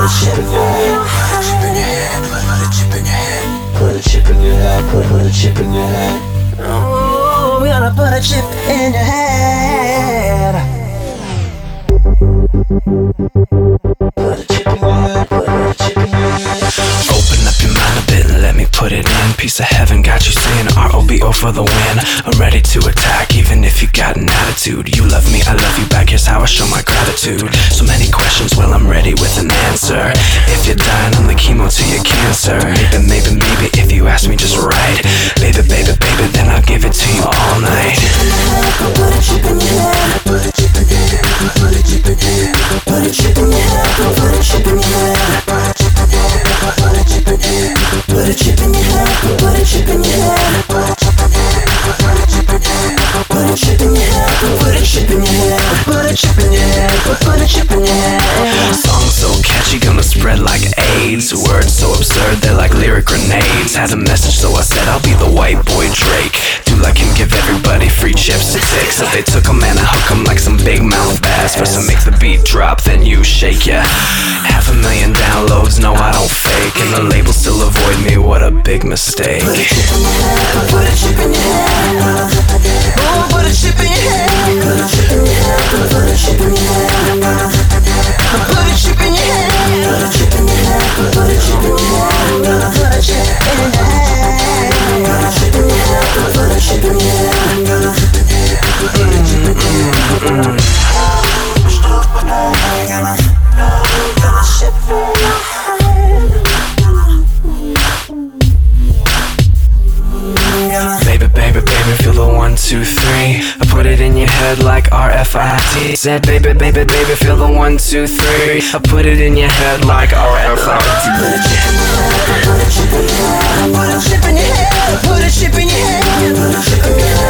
a chip in your head. Put a chip in your head. Put a chip in your head. Put a chip in your head. Oh, we're gonna put a chip in your head. Put a chip in your head. Put a chip in your head. Open up your mind a bit and let me put it in. Piece of heaven got you saying ROBO for the win. I'm ready to attack even if you got an attitude. You love me, I love you back, here's how I show my gratitude. So many questions, well I'm ready with an answer. If you're dying, I'm the chemo to your cancer. Maybe, if you ask me just right. Baby, then I'll give it to you all night. Put a chip in your head. Put a chip in your head. Put a chip in your head. Put a chip in your head. Put a chip in your head. Put a chip in your head. Put a chip in your head. Put a chip in your head. Put a chip in your head. Put a chip in your head. Put a chip in your head. Put a chip in your head. Put a chip in your head. Put a chip in your head. Put a chip in your head. Song so catchy, gonna spread like AIDS. Words so absurd, they're like lyric grenades. Had a message, so I said I'll be the white boy Drake. Do like him, give everybody free chips to take. So they took him and I hook him like some big mouth bass. First I make the beat drop, then you shake ya. 500,000 downloads, no I don't fake. And the label still avoid me, what a big mistake. Put a chip in your head. Put a chip in your head. Oh, put a chip in your head. Put a chip in your head. Put a chip in your head. Put a chip in your head. Put a chip in your head. Put a chip in your head. Put a chip in your head. Put a chip in your head. Put a chip in your head. Put a chip in your head. Baby, feel the 1, 2, 3. I put it in your head like RFID. Said baby, feel the 1, 2, 3. I put it in your head like RFID. Put a chip in your head. Put a chip in your head. Put a chip in your head. Put a chip in your head.